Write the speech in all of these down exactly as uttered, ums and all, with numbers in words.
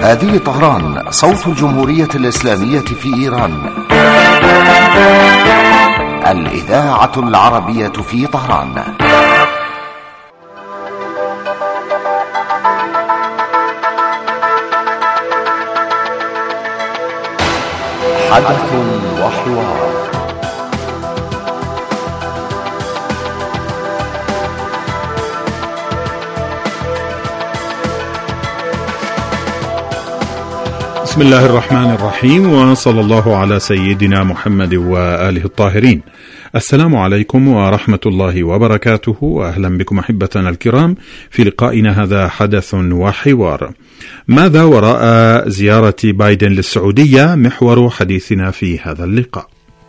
هذه طهران، صوت الجمهورية الإسلامية في إيران. الإذاعة العربية في طهران. حدث وحوار. بسم الله الرحمن الرحيم، وصلى الله على سيدنا محمد وآله الطاهرين. السلام عليكم ورحمة الله وبركاته، وأهلا بكم أحبتنا الكرام في لقائنا هذا حدث وحوار. ماذا وراء زيارة بايدن للسعودية؟ محور حديثنا في هذا اللقاء.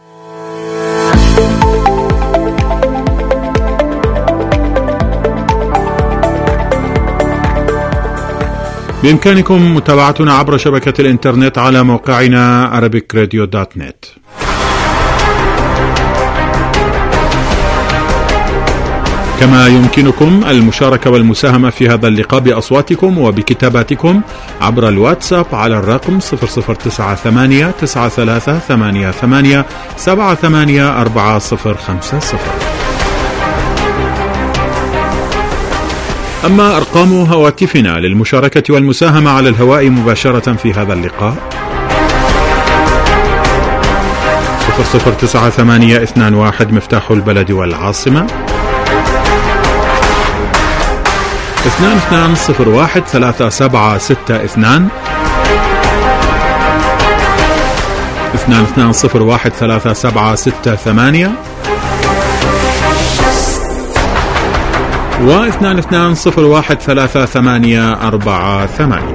بإمكانكم متابعتنا عبر شبكة الإنترنت على موقعنا عربيك راديو دوت نت. كما يمكنكم المشاركة والمساهمة في هذا اللقاء بأصواتكم وبكتاباتكم عبر الواتساب على الرقم صفر صفر تسعة ثمانية تسعة ثلاثة ثمانية ثمانية سبعة ثمانية أربعة صفر خمسة صفر. أما أرقام هواتفنا للمشاركة والمساهمة على الهواء مباشرة في هذا اللقاء صفر صفر تسعة ثمانية اثنان واحد مفتاح البلد والعاصمة، اثنان اثنان صفر واحد ثلاثة سبعة ستة اثنان، اثنان اثنان صفر واحد ثلاثة سبعة ستة ثمانية، واثنان اثنان صفر واحد ثلاثة ثمانية أربعة ثمانية.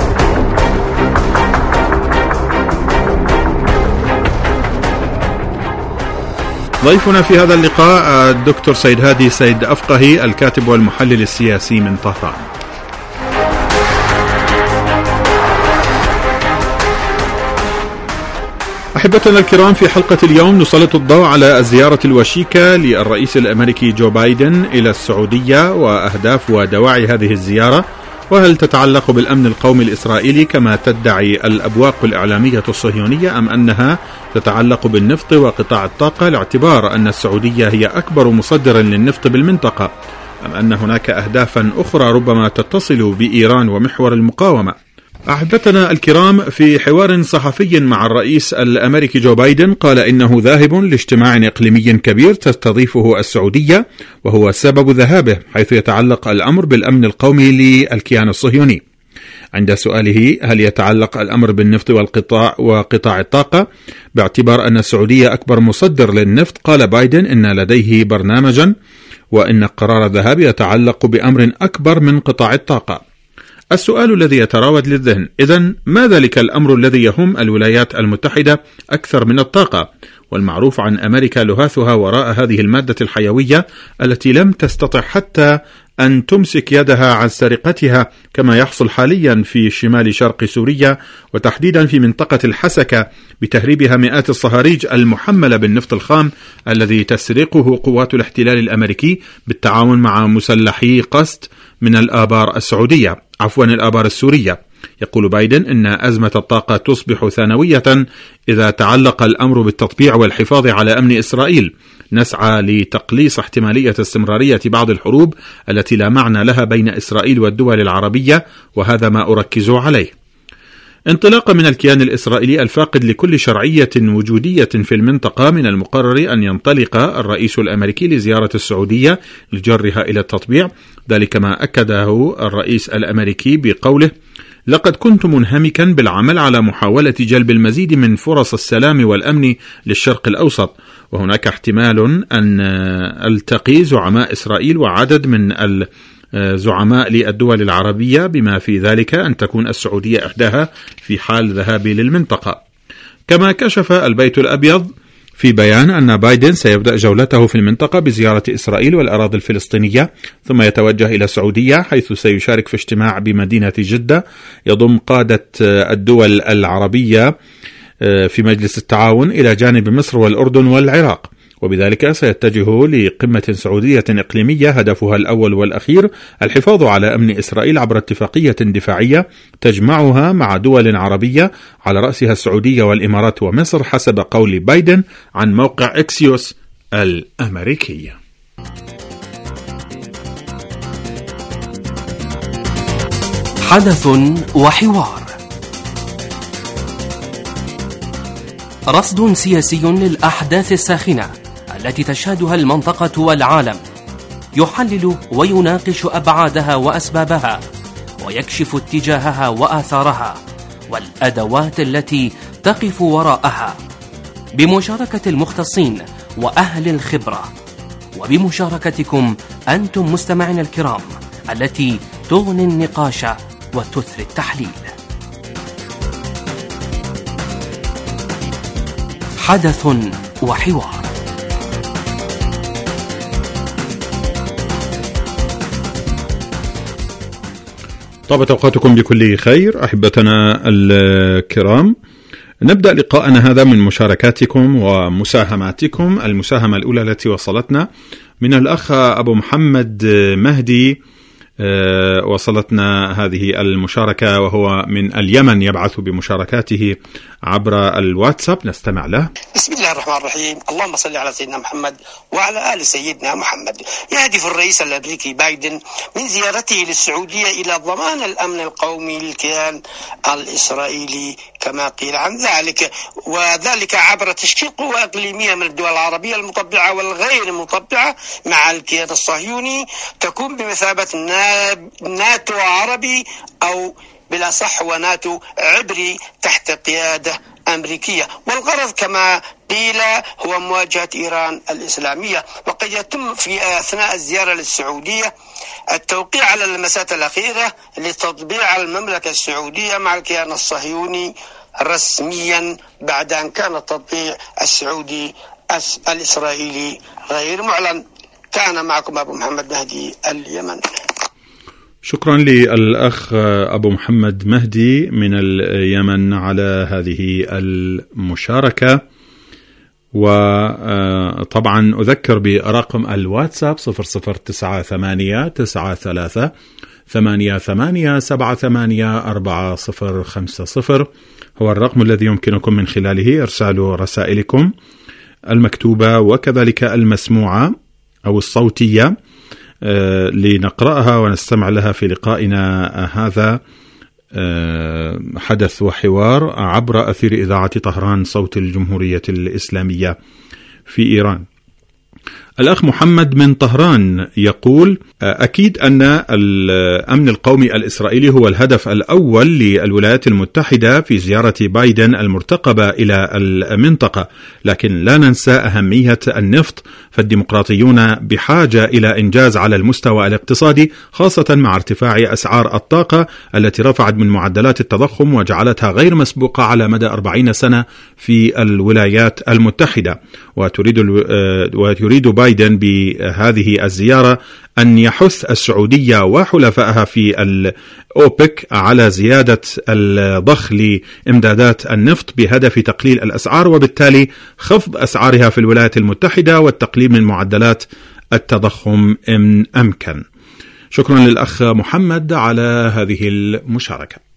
ضيفنا في هذا اللقاء الدكتور سيد هادي سيد أفقهي، الكاتب والمحلل السياسي من طهران. أحبتنا الكرام، في حلقة اليوم نسلط الضوء على الزيارة الوشيكة للرئيس الأمريكي جو بايدن إلى السعودية وأهداف ودواعي هذه الزيارة، وهل تتعلق بالأمن القومي الإسرائيلي كما تدعي الأبواق الإعلامية الصهيونية، أم أنها تتعلق بالنفط وقطاع الطاقة، لاعتبار أن السعودية هي أكبر مصدر للنفط بالمنطقة، أم أن هناك أهدافا أخرى ربما تتصل بإيران ومحور المقاومة؟ أحبتنا الكرام، في حوار صحفي مع الرئيس الأمريكي جو بايدن قال إنه ذاهب لاجتماع إقليمي كبير تستضيفه السعودية، وهو سبب ذهابه، حيث يتعلق الأمر بالأمن القومي للكيان الصهيوني. عند سؤاله هل يتعلق الأمر بالنفط والقطاع وقطاع الطاقة باعتبار أن السعودية أكبر مصدر للنفط، قال بايدن إن لديه برنامجا، وإن قرار الذهاب يتعلق بأمر أكبر من قطاع الطاقة. السؤال الذي يتراود للذهن: إذن ما ذلك الأمر الذي يهم الولايات المتحدة أكثر من الطاقة؟ والمعروف عن أمريكا لهاثها وراء هذه المادة الحيوية التي لم تستطع حتى أن تمسك يدها عن سرقتها، كما يحصل حاليا في شمال شرق سوريا، وتحديدا في منطقة الحسكة، بتهريبها مئات الصهاريج المحملة بالنفط الخام الذي تسرقه قوات الاحتلال الأمريكي بالتعاون مع مسلحي قسط من الآبار السعودية عفوا الآبار السورية. يقول بايدن إن أزمة الطاقة تصبح ثانوية إذا تعلق الأمر بالتطبيع والحفاظ على أمن إسرائيل. نسعى لتقليص احتمالية استمرارية بعض الحروب التي لا معنى لها بين إسرائيل والدول العربية، وهذا ما أركز عليه. انطلاقا من الكيان الإسرائيلي الفاقد لكل شرعية وجودية في المنطقة، من المقرر أن ينطلق الرئيس الأمريكي لزيارة السعودية لجرها إلى التطبيع. ذلك ما أكده الرئيس الأمريكي بقوله: لقد كنت منهمكا بالعمل على محاولة جلب المزيد من فرص السلام والأمن للشرق الأوسط، وهناك احتمال أن ألتقي زعماء إسرائيل وعدد من الزعماء للدول العربية، بما في ذلك أن تكون السعودية إحداها في حال ذهابي للمنطقة. كما كشف البيت الأبيض في بيان أن بايدن سيبدأ جولته في المنطقة بزيارة إسرائيل والأراضي الفلسطينية، ثم يتوجه إلى السعودية، حيث سيشارك في اجتماع بمدينة جدة يضم قادة الدول العربية في مجلس التعاون إلى جانب مصر والأردن والعراق. وبذلك سيتجه لقمة سعودية إقليمية هدفها الأول والأخير الحفاظ على أمن إسرائيل عبر اتفاقية دفاعية تجمعها مع دول عربية على رأسها السعودية والإمارات ومصر حسب قول بايدن عن موقع إكسيوس الأمريكي. حدث وحوار، رصد سياسي للأحداث الساخنة التي تشهدها المنطقة والعالم، يحلل ويناقش أبعادها وأسبابها، ويكشف اتجاهها وآثارها والأدوات التي تقف وراءها، بمشاركة المختصين وأهل الخبرة، وبمشاركتكم أنتم مستمعين الكرام التي تغني النقاش وتثري التحليل. حدث وحوار. طابت أوقاتكم بكل خير أحبتنا الكرام. نبدأ لقاءنا هذا من مشاركاتكم ومساهماتكم. المساهمة الأولى التي وصلتنا من الأخ أبو محمد مهدي، وصلتنا هذه المشاركة وهو من اليمن، يبعث بمشاركاته عبر الواتساب، نستمع له. بسم الله الرحمن الرحيم. اللهم صل على سيدنا محمد وعلى آل سيدنا محمد. يهدف الرئيس الأمريكي بايدن من زيارته للسعودية إلى ضمان الأمن القومي للكيان الإسرائيلي كما قيل عن ذلك، وذلك عبر تشكيل قوى إقليمية من الدول العربية المطبعة والغير مطبعة مع الكيان الصهيوني، تكون بمثابة ناتو عربي أو بالأصح وناتو عبري تحت قيادة أمريكية، والغرض كما قيل هو مواجهة إيران الإسلامية. وقد يتم في أثناء الزيارة للسعودية التوقيع على اللمسات الأخيرة لتطبيع المملكة السعودية مع الكيان الصهيوني رسميا بعد أن كان التطبيع السعودي الإسرائيلي غير معلن. كان معكم أبو محمد مهدي اليمن. شكرا للأخ أبو محمد مهدي من اليمن على هذه المشاركة. وطبعا أذكر برقم الواتساب صفر صفر تسعة ثمانية تسعة ثلاثة ثمانية ثمانية سبعة ثمانية أربعة صفر خمسة صفر، هو الرقم الذي يمكنكم من خلاله إرسال رسائلكم المكتوبة وكذلك المسموعة أو الصوتية لنقرأها ونستمع لها في لقائنا هذا حدث وحوار عبر أثير إذاعة طهران صوت الجمهورية الإسلامية في إيران. الأخ محمد من طهران يقول: أكيد أن الأمن القومي الإسرائيلي هو الهدف الأول للولايات المتحدة في زيارة بايدن المرتقبة إلى المنطقة، لكن لا ننسى أهمية النفط، فالديمقراطيون بحاجة إلى إنجاز على المستوى الاقتصادي، خاصة مع ارتفاع أسعار الطاقة التي رفعت من معدلات التضخم وجعلتها غير مسبوقة على مدى أربعين سنة في الولايات المتحدة. وتريد ويريد بايدن بهذه الزيارة أن يحث السعودية وحلفائها في الأوبك على زيادة الضخ لإمدادات النفط بهدف تقليل الأسعار، وبالتالي خفض أسعارها في الولايات المتحدة والتقليل من معدلات التضخم إن أمكن. شكرا للأخ محمد على هذه المشاركة.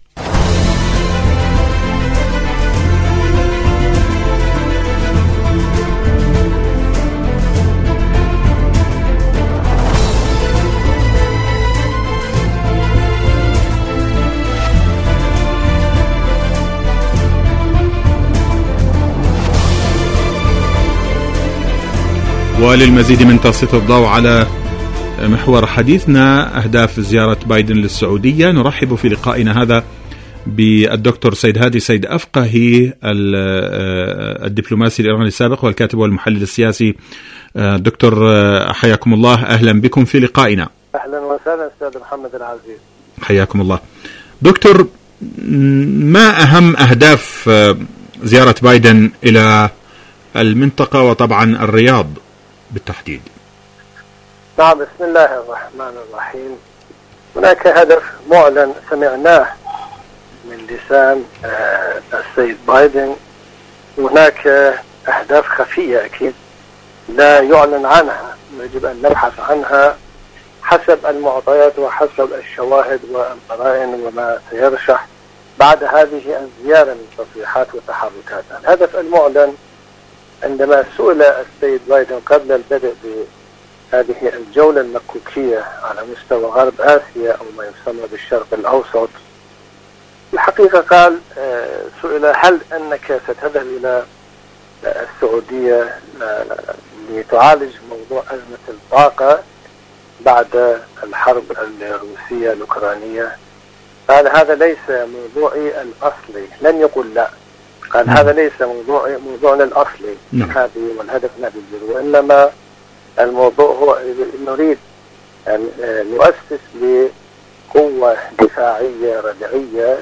وللمزيد من تسليط الضوء على محور حديثنا أهداف زيارة بايدن للسعودية، نرحب في لقائنا هذا بالدكتور سيد هادي سيد أفقهي الدبلوماسي الإيراني السابق والكاتب والمحلل السياسي. دكتور حياكم الله، أهلا بكم في لقائنا. أهلا وسهلا أستاذ محمد العزيز، حياكم الله. دكتور، ما أهم أهداف زيارة بايدن إلى المنطقة وطبعا الرياض بالتحديد؟ نعم، بسم الله الرحمن الرحيم. هناك هدف معلن سمعناه من لسان السيد بايدن، هناك أهداف خفية أكيد لا يعلن عنها، يجب أن نبحث عنها حسب المعطيات وحسب الشواهد والقرائن وما سيرشح بعد هذه الزيارة من تصريحات وتحركات. الهدف المعلن عندما سئل السيد بايدن قبل البدء بهذه الجولة المكوكية على مستوى غرب آسيا أو ما يسمى بالشرق الأوسط، الحقيقة قال سئل هل أنك ستذهب إلى السعودية لتعالج موضوع أزمة الطاقة بعد الحرب الروسية الأوكرانية؟ قال هذا ليس موضوعي الأصلي. لن يقول لا، قال هذا ليس موضوعي موضوعنا الأصلي هذه والهدف نبذل، وإنما الموضوع هو نريد أن نؤسس لقوة دفاعية ردعية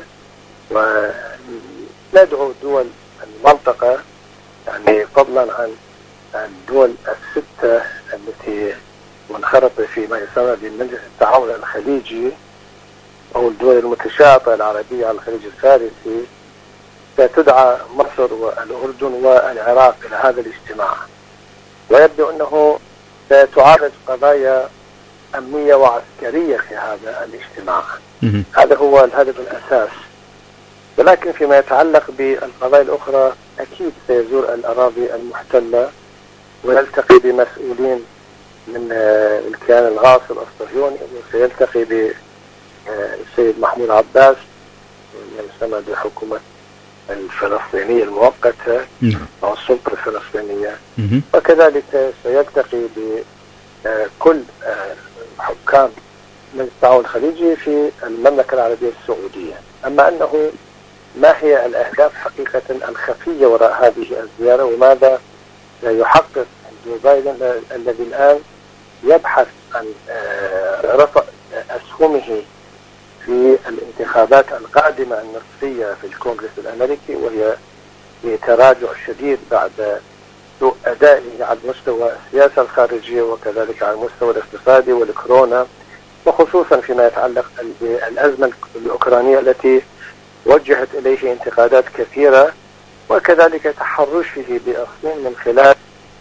وندعو دول المنطقة، يعني فضلا عن الدول الستة التي منخرطة في ما يسمى بمجلس التعاون الخليجي أو الدول المتشاطئة العربية على الخليج الفارسي، ستدعى مصر والأردن والعراق إلى هذا الاجتماع، ويبدو أنه ستعالج قضايا أمنية وعسكرية في هذا الاجتماع. هذا هو الهدف الأساس. ولكن فيما يتعلق بالقضايا الأخرى أكيد سيزور الأراضي المحتلة ويلتقي بمسؤولين من الكيان الغاصب الصهيوني، وسيلتقي بالسيد محمود عباس من يسمى بحكومة الفلسطينية المؤقتة أو السلطة الفلسطينية، وكذلك سيلتقي بكل حكام من التعاون الخليجي في المملكة العربية السعودية. أما أنه ما هي الأهداف حقيقة الخفية وراء هذه الزيارة وماذا يحقق جو بايدن الذي الآن يبحث عن رفع أسهمه في الانتخابات القادمة النصفية في الكونغرس الأمريكي، وهي في تراجع شديد بعد سوء أدائه على مستوى السياسة الخارجية وكذلك على المستوى الاقتصادي والكورونا، وخصوصا فيما يتعلق بالأزمة الأوكرانية التي وجهت إليه انتقادات كثيرة، وكذلك تحرشه بأصين من خلال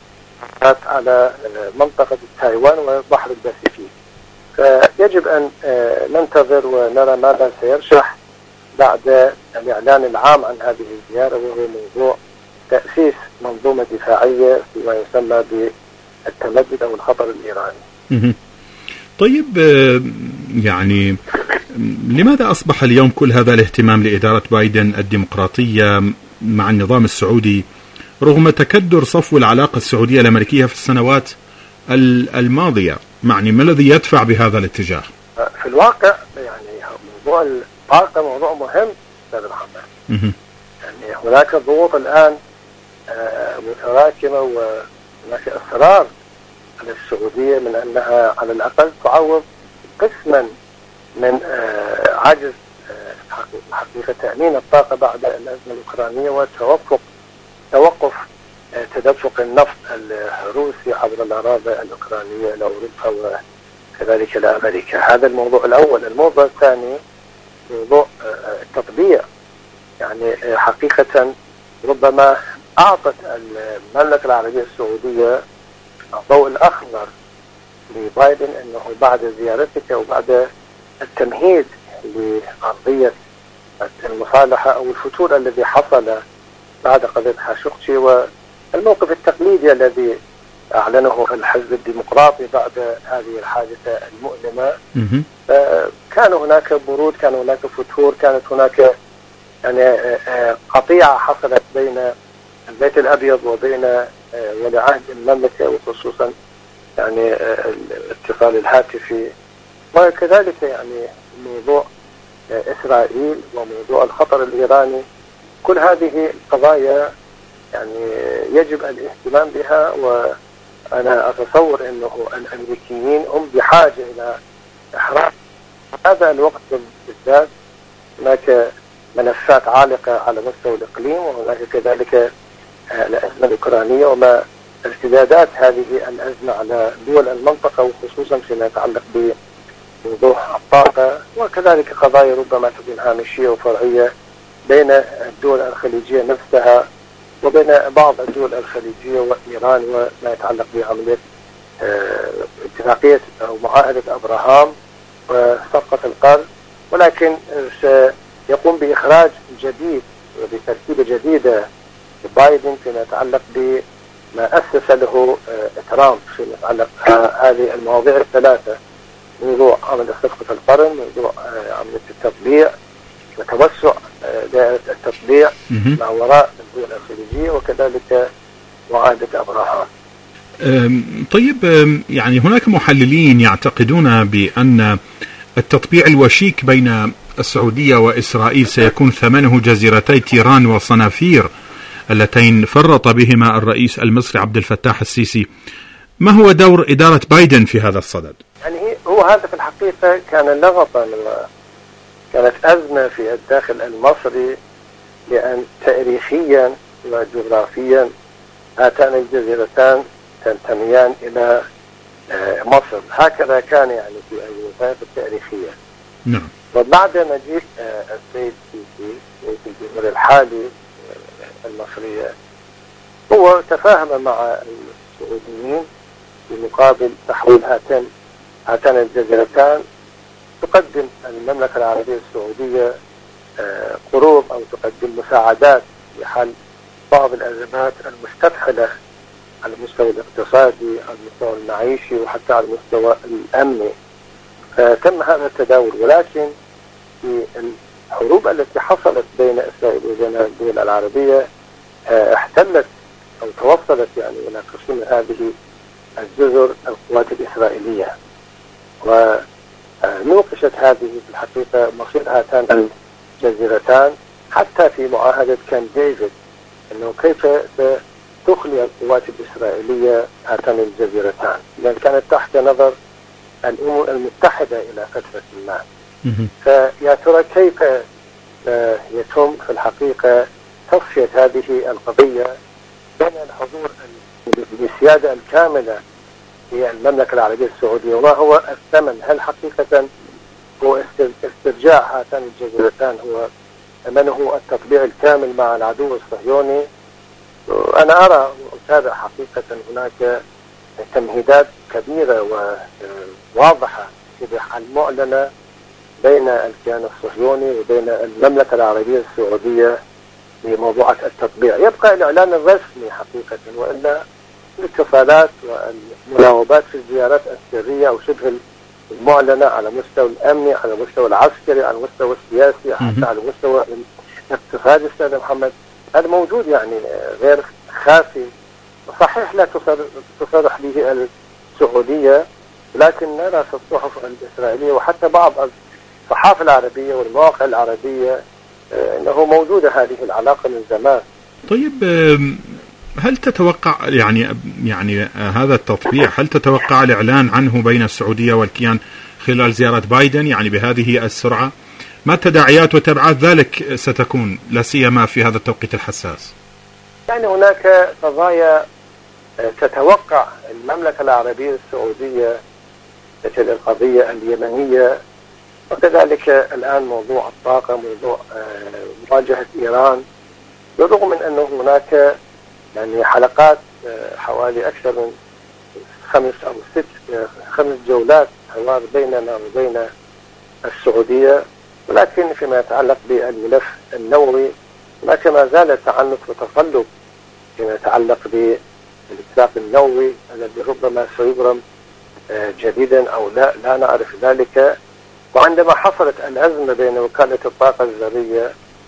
على منطقة تايوان وبحر الباسيفيك. فيجب أن ننتظر ونرى ماذا سيرشح بعد الإعلان العام عن هذه الزيارة، وهو موضوع تأسيس منظومة دفاعية فيما يسمى بالتمدد أو الخطر الإيراني. طيب، يعني لماذا أصبح اليوم كل هذا الاهتمام لإدارة بايدن الديمقراطية مع النظام السعودي رغم تكدر صفو العلاقة السعودية الأمريكية في السنوات الماضية؟ يعني ما الذي يدفع بهذا الاتجاه؟ في الواقع يعني موضوع الطاقة موضوع مهم أستاذ محمد. يعني هناك ضغوط الآن متراكمة وهناك إصرار على السعودية من أنها على الأقل تعوض قسما من عجز حقيقة تأمين الطاقة بعد الأزمة الأوكرانية وتوقف توقف تدفق النفط الروسي عبر الأراضي الأوكرانية إلى أوروبا وكذلك إلى أمريكا. هذا الموضوع الأول. الموضوع الثاني موضوع التطبيع. يعني حقيقة ربما أعطت المملكة العربية السعودية الضوء الأخضر لبايدن أنه بعد زيارتك وبعد التمهيد لقضية المصالحة أو الفتور الذي حصل بعد قضية خاشقجي والموقف التقليدي الذي أعلنه الحزب الديمقراطي بعد هذه الحادثة المؤلمة، كان هناك برود، كان هناك فتور، كانت هناك يعني قطيعة حصلت بين البيت الأبيض وبين ولي عهد المملكة، وخصوصا يعني الاتصال الهاتفي، وكذلك يعني موضوع إسرائيل وموضوع الخطر الإيراني. كل هذه القضايا يعني يجب الاهتمام بها، وأنا أتصور أنه الأمريكيين هم بحاجة إلى إحراز هذا الوقت بالذات. هناك ملفات عالقة على مستوى الإقليم، وهناك كذلك الأزمة الأوكرانية وما ارتدادات هذه الأزمة على دول المنطقة، وخصوصا فيما يتعلق بوضوح الطاقة، وكذلك قضايا ربما تكون هامشية وفرعية بين الدول الخليجية نفسها وبين بعض الدول الخليجية وإيران وما يتعلق بعملية اتفاقية أو معاهدة أبراهام وصفقة القرن، ولكن سيقوم بإخراج جديد وبتركيبة جديدة بايدن فيما يتعلق بما أسس له ترامب فيما يتعلق هذه المواضيع الثلاثة: موضوع عملية صفقة القرن، موضوع عملية التطبيع وتوسع دائرة التطبيع ما وراء الدول الخليجية، وكذلك معاهدة أبراهام. طيب، يعني هناك محللين يعتقدون بأن التطبيع الوشيك بين السعودية وإسرائيل سيكون ثمنه جزيرتي تيران وصنافير اللتين فرط بهما الرئيس المصري عبد الفتاح السيسي. ما هو دور إدارة بايدن في هذا الصدد؟ يعني هو هذا في الحقيقة كان لغطا، كانت أزمة في الداخل المصري، لأن تاريخيا وجغرافيا هاتان الجزيرتان تنتميان إلى مصر، هكذا كان يعني في الوثائق التاريخية. نعم. وبعد مجيء السيد السيسي رئيس الجمهورية الحالي المصرية، هو تفاهم مع السعوديين بمقابل تحويل هاتين هاتان الجزيرتان. تقدم المملكة العربية السعودية قروض أو تقدم مساعدات لحل بعض الأزمات المستفحلة على المستوى الاقتصادي، على المستوى المعيشي، وحتى على المستوى الأمني. فتم هذا التداول، ولكن في الحروب التي حصلت بين إسرائيل وبين الدول العربية احتلت أو توصلت يعني إلى قسم هذه الجزر القوات الإسرائيلية، ونوقشت هذه في الحقيقة مصير هاتان الجزيرتان حتى في معاهدة كامب ديفيد، أنه كيف تخلي القوات الإسرائيلية هاتان الجزيرتان، لأن كانت تحت نظر الأمم المتحدة إلى فترة ما. فيا ترى كيف يتم في الحقيقة تصفية هذه القضية بين الحضور بالسيادة الكاملة في المملكة العربية السعودية، وما هو الثمن؟ هل حقيقة هو استرجاع هاتان الجزيرتان هو ثمنه التطبيع الكامل مع العدو الصهيوني؟ أنا أرى وأتابع حقيقة هناك تمهيدات كبيرة وواضحة شبه المعلنة بين الكيان الصهيوني وبين المملكة العربية السعودية بموضوع التطبيع. يبقى الإعلان الرسمي حقيقة، وإلا الاتصالات والمناوبات في الزيارات السرية أو شبه المعلنة على المستوى الأمني، على المستوى العسكري، على المستوى السياسي، حتى على المستوى الاقتصادي أستاذ محمد، هذا موجود يعني غير خافي. صحيح لا تصرح به السعودية، لكن نرى في الصحف الإسرائيلية وحتى بعض الصحافة العربية والمواقع العربية أنه موجودة هذه العلاقة من زمان. طيب، هل تتوقع يعني يعني هذا التطبيع، هل تتوقع الإعلان عنه بين السعودية والكيان خلال زيارة بايدن يعني بهذه السرعة؟ ما تداعيات وتبعات ذلك ستكون لا سيما في هذا التوقيت الحساس؟ يعني هناك قضايا تتوقع المملكة العربية السعودية مثل القضية اليمنية، وكذلك الآن موضوع الطاقة، موضوع مواجهة إيران، بالرغم من أنه هناك يعني حلقات حوالي أكثر من خمس أو ست خمس جولات حوار بيننا وبين السعودية، ولكن فيما يتعلق بالملف النووي هناك ما زال تعنت وتقلب فيما يتعلق بالاتفاق النووي الذي ربما سيبرم جديدا أو لا لا نعرف ذلك. وعندما حصلت الأزمة بين وكالة الطاقة الذرية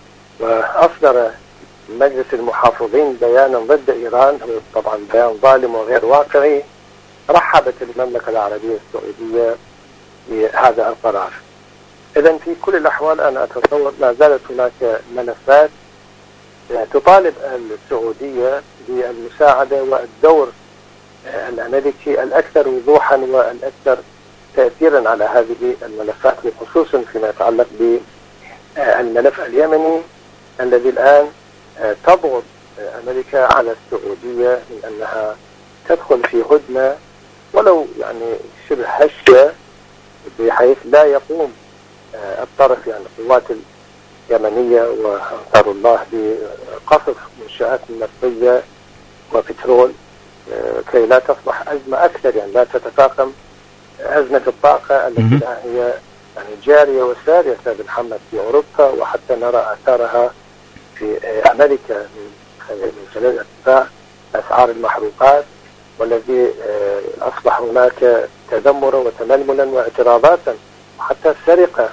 وأصدر مجلس المحافظين بيانا ضد إيران، هو طبعا بيان ظالم وغير واقعي، رحبت المملكة العربية السعودية بهذا القرار. إذن في كل الأحوال أنا أتصور ما زالت هناك ملفات تطالب السعودية بالمساعدة والدور الأمريكي الأكثر وضوحا والأكثر تأثيرا على هذه الملفات، وخصوصا فيما يتعلق بالملف اليمني الذي الآن تضغط أمريكا على السعودية من أنها تدخل في هدنة ولو يعني شبه هشة، بحيث لا يقوم الطرف يعني قوات يمنية وأنصار الله بقصف منشآت نفطية وبترول كي لا تصبح أزمة أكثر، يعني لا تتفاقم أزمة الطاقة التي هي يعني جارية وسارية أستاذ محمد في أوروبا، وحتى نرى آثارها في أمريكا من خلال ارتفاع أسعار المحروقات، والذي أصبح هناك تذمرا وتململا واعتراضاتا وحتى سرقة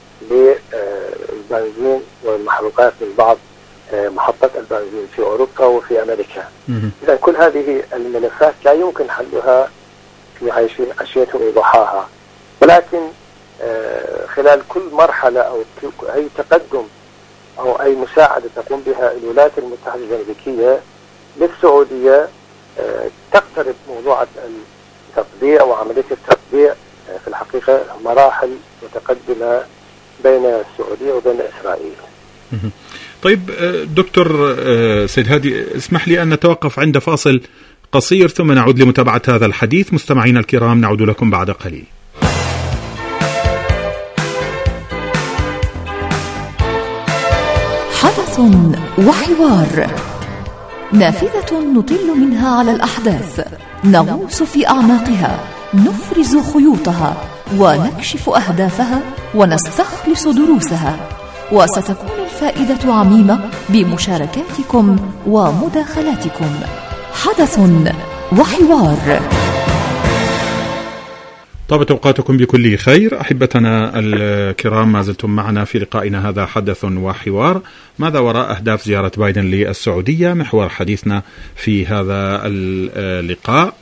للبنزين والمحروقات من بعض محطات البنزين في أوروبا وفي أمريكا. إذا كل هذه الملفات لا يمكن حلها في عشية وضحاها، ولكن خلال كل مرحلة أو أي تقدم أو أي مساعدة تقوم بها الولايات المتحدة الأمريكية للسعودية تقترب موضوع التطبيع وعملية التطبيع في الحقيقة مراحل متقدمة بين السعودية وبين إسرائيل. طيب دكتور سيد هادي، اسمح لي أن نتوقف عند فاصل قصير ثم نعود لمتابعة هذا الحديث. مستمعينا الكرام، نعود لكم بعد قليل. حدث وحوار، نافذة نطل منها على الأحداث، نغوص في أعماقها، نفرز خيوطها ونكشف أهدافها ونستخلص دروسها، وستكون الفائدة عميمة بمشاركاتكم ومداخلاتكم. حدث وحوار. طابت أوقاتكم بكل خير. أحبتنا الكرام، ما زلتم معنا في لقائنا هذا حدث وحوار. ماذا وراء أهداف زيارة بايدن للسعودية؟ محور حديثنا في هذا اللقاء.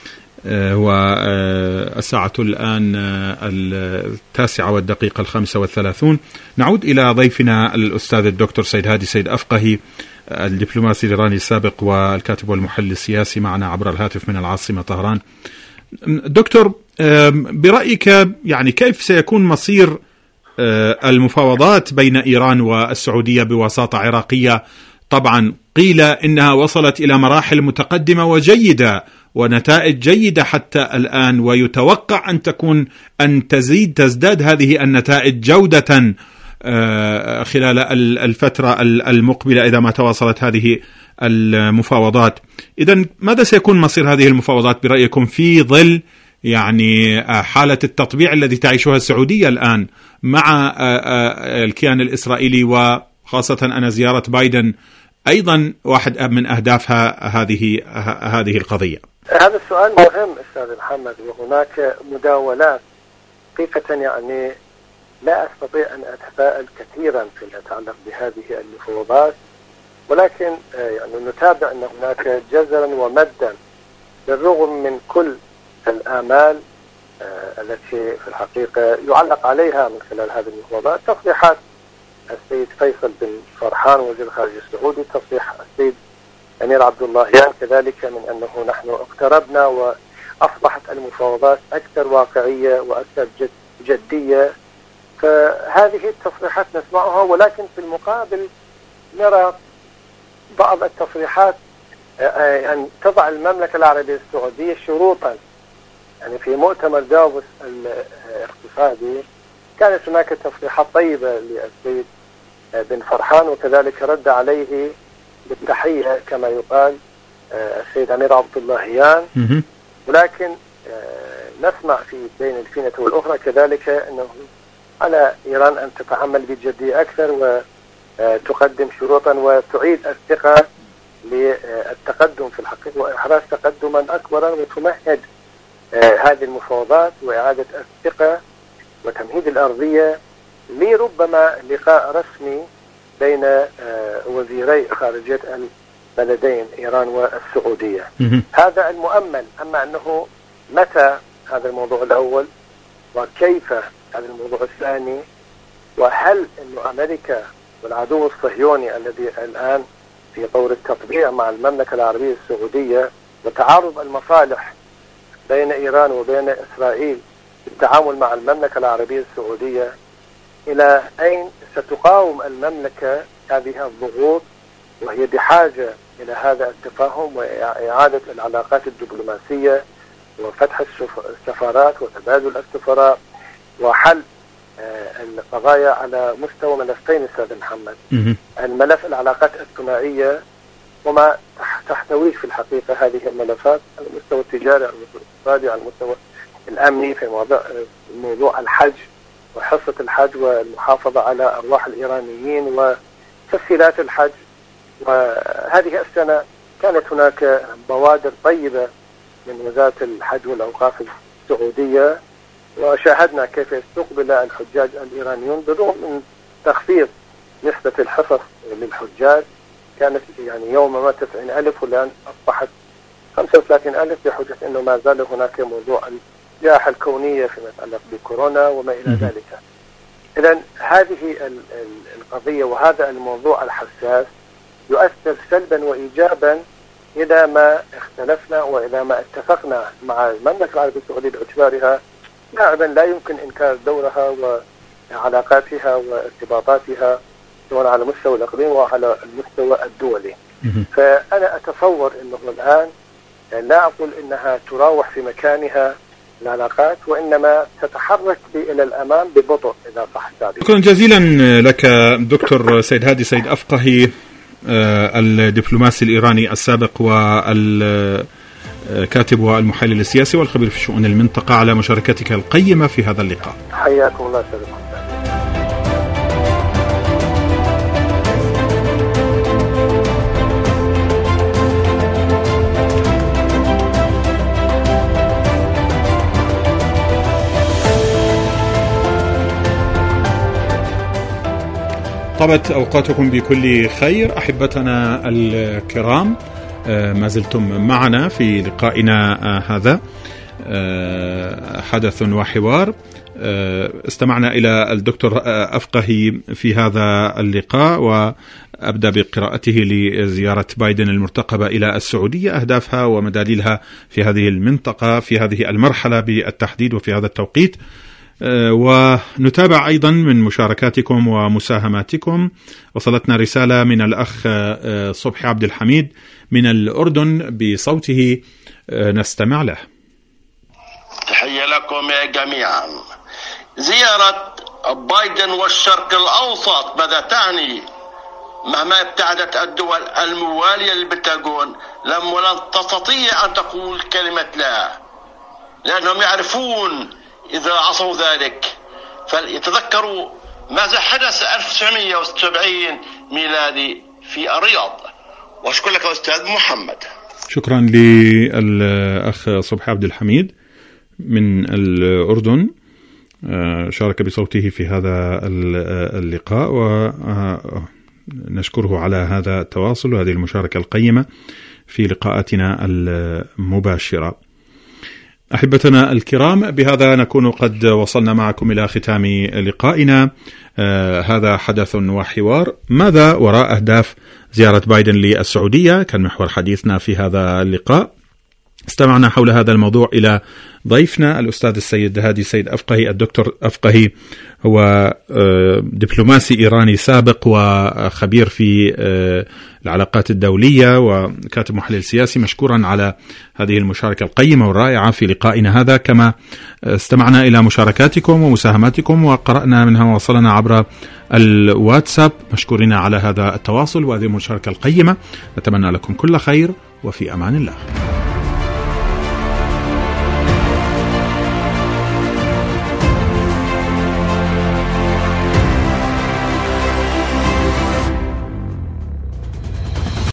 والساعة الآن التاسعة والدقيقة الخامسة والثلاثون. نعود إلى ضيفنا الأستاذ الدكتور سيد هادي سيد أفقهي، الدبلوماسي الإيراني السابق والكاتب والمحلل السياسي، معنا عبر الهاتف من العاصمة طهران. دكتور، برأيك يعني كيف سيكون مصير المفاوضات بين إيران والسعودية بوساطة عراقية؟ طبعا قيل إنها وصلت إلى مراحل متقدمة وجيدة ونتائج جيدة حتى الآن، ويتوقع أن تكون أن تزيد تزداد هذه النتائج جودة خلال الفترة المقبلة إذا ما تواصلت هذه المفاوضات. إذن ماذا سيكون مصير هذه المفاوضات برأيكم في ظل يعني حالة التطبيع الذي تعيشها السعودية الآن مع الكيان الإسرائيلي، وخاصة أن زيارة بايدن أيضا واحد من أهدافها هذه هذه القضية؟ هذا السؤال مهم أستاذ محمد، وهناك مداولات حقيقة يعني لا أستطيع أن أتفائل كثيرا فيما يتعلق بهذه المفاوضات، ولكن يعني نتابع أن هناك جزرا ومدا بالرغم من كل الآمال التي في الحقيقة يعلق عليها من خلال هذه المفاوضات. تصريحات السيد فيصل بن فرحان وزير الخارجية السعودي، تصريح السيد أمير عبد اللهيان كذلك من أنه نحن اقتربنا وأصبحت المفاوضات أكثر واقعية وأكثر جد جدية. فهذه التصريحات نسمعها، ولكن في المقابل نرى بعض التصريحات أن تضع المملكة العربية السعودية شروطا. يعني في مؤتمر دافوس الاقتصادي كانت هناك تصريحات طيبة للسيد بن فرحان، وكذلك رد عليه بالتحية كما يقال السيد أمير عبد اللهيان، ولكن نسمع في بين الفينة والأخرى كذلك أنه على إيران أن تتعامل بجدية أكثر وتقدم شروطا وتعيد الثقة للتقدم في الحقيقة وإحراز تقدما أكبر، وتمهد هذه المفاوضات وإعادة الثقة وتمهيد الأرضية لربما لقاء رسمي بين وزيري خارجية البلدين إيران والسعودية. هذا المؤمل. أما أنه متى هذا الموضوع الأول، وكيف هذا الموضوع الثاني، وهل أن أمريكا والعدو الصهيوني الذي الآن في طور التطبيع مع المملكة العربية السعودية وتعارض المصالح بين إيران وبين إسرائيل بالتعامل مع المملكة العربية السعودية، إلى أين ستقاوم المملكة هذه الضغوط، وهي بحاجة إلى هذا التفاهم وإعادة العلاقات الدبلوماسية وفتح السفارات وتبادل السفراء وحل القضايا على مستوى ملفين أستاذ محمد. الملف العلاقات الثنائية وما تحتويه في الحقيقة هذه الملفات على المستوى التجاري، على المستوى الاقتصادي، على المستوى الأمني، في موضوع موضوع الحج وحصة الحج والمحافظة على أرواح الإيرانيين وتسهيلات الحج. وهذه السنة كانت هناك بوادر طيبة من وزارة الحج والأوقاف السعودية، وشاهدنا كيف يستقبل الحجاج الإيرانيون بالرغم من تخفيض نسبة الحصص للحجاج. كانت يعني يوم ما تسعين ألف والآن أصبحت خمسة وثلاثين ألف بحجة أنه ما زال هناك موضوع الجائحة الكونية فيما يتعلق بكورونا وما إلى ذلك. إذن هذه القضية وهذا الموضوع الحساس يؤثر سلبا وإيجابا إذا ما اختلفنا وإذا ما اتفقنا مع المملكة العربية السعودية باعتبارها لاعبا لا يمكن إنكار دورها وعلاقاتها وارتباطاتها سواء على مستوى الإقليم وعلى المستوى الدولي. فأنا أتصور أنه الآن لا أقول أنها تراوح في مكانها العلاقات، وإنما تتحرك إلى الأمام ببطء إذا صح التعبير. شكرا جزيلا لك دكتور سيد هادي سيد أفقهي، الدبلوماسي الإيراني السابق والكاتب والمحلل السياسي والخبير في شؤون المنطقة، على مشاركتك القيمة في هذا اللقاء. حياكم الله سيد. طابت أوقاتكم بكل خير أحبتنا الكرام، ما زلتم معنا في لقائنا هذا حدث وحوار. استمعنا إلى الدكتور أفقهي في هذا اللقاء، وأبدأ بقراءته لزيارة بايدن المرتقبة إلى السعودية، أهدافها ومداليلها في هذه المنطقة في هذه المرحلة بالتحديد وفي هذا التوقيت. ونتابع أيضا من مشاركاتكم ومساهماتكم. وصلتنا رسالة من الأخ صبحي عبد الحميد من الأردن بصوته، نستمع له. تحية لكم جميعا. زيارة بايدن والشرق الأوسط ماذا تعني؟ مهما ابتعدت الدول الموالية للبنتاغون لم ولن تستطيع أن تقول كلمة لا، لأنهم يعرفون إذا عصوا ذلك. فليتذكروا ماذا حدث ألف وتسعمئة وستة وسبعين ميلادي في الرياض. وأشكر لك أستاذ محمد. شكرا للأخ صبحي عبد الحميد من الأردن، شارك بصوته في هذا اللقاء، ونشكره على هذا التواصل وهذه المشاركة القيمة في لقاءاتنا المباشرة. أحبتنا الكرام، بهذا نكون قد وصلنا معكم إلى ختام لقائنا. آه هذا حدث وحوار. ماذا وراء أهداف زيارة بايدن للسعودية؟ كان محور حديثنا في هذا اللقاء. استمعنا حول هذا الموضوع إلى ضيفنا الأستاذ السيد هادي سيد أفقهي. الدكتور أفقهي هو دبلوماسي إيراني سابق وخبير في العلاقات الدولية وكاتب محلل سياسي. مشكورا على هذه المشاركة القيمة والرائعة في لقائنا هذا. كما استمعنا إلى مشاركاتكم ومساهماتكم وقرأنا منها ووصلنا عبر الواتساب. مشكورين على هذا التواصل وهذه المشاركة القيمة. نتمنى لكم كل خير وفي أمان الله.